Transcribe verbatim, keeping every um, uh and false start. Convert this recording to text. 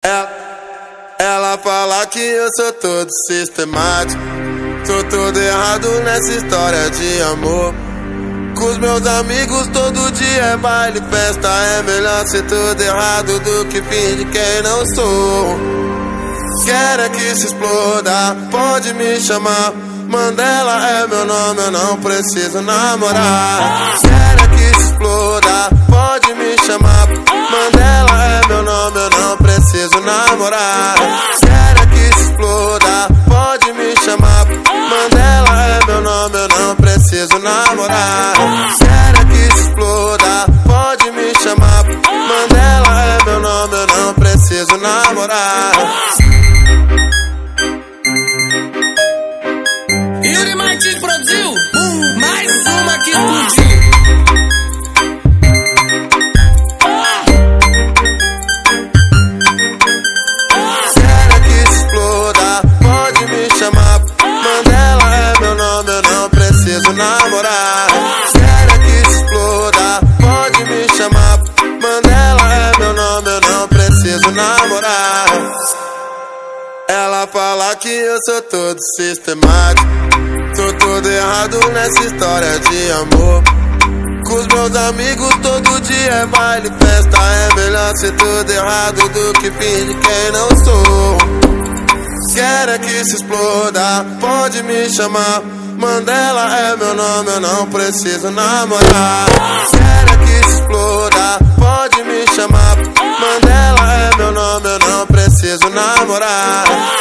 Ela, ela fala que eu sou todo sistemático, sou todo errado nessa história de amor. Com os meus amigos todo dia é baile, festa. É melhor ser tudo errado do que fingir quem não sou. Quero é que se exploda, pode me chamar. Mandela é meu nome, eu não preciso namorar. Quero é que se exploda, pode me chamar. Mandela é meu nome, eu não preciso namorar. Quero é que se exploda, pode me chamar. Mandela é meu nome, eu não preciso namorar. Quero é que se exploda, pode me chamar. Mandela é meu nome, eu não preciso namorar. Yuri Martins produziu mais uma que explodiu. Quero que se exploda, pode me chamar. Mandela é meu nome, eu não preciso namorar. Quero que se exploda, pode me chamar. Mandela é meu nome, eu não preciso namorar. Ela fala que eu sou todo sistemático, sou todo errado nessa história de amor. Com os meus amigos todo dia é baile, festa. É melhor ser tudo errado do que fingir quem não sou. Quero é que se exploda, pode me chamar. Mandela é meu nome, eu não preciso namorar. Quero é que se exploda, pode me chamar. Mandela é meu nome, eu não preciso namorar.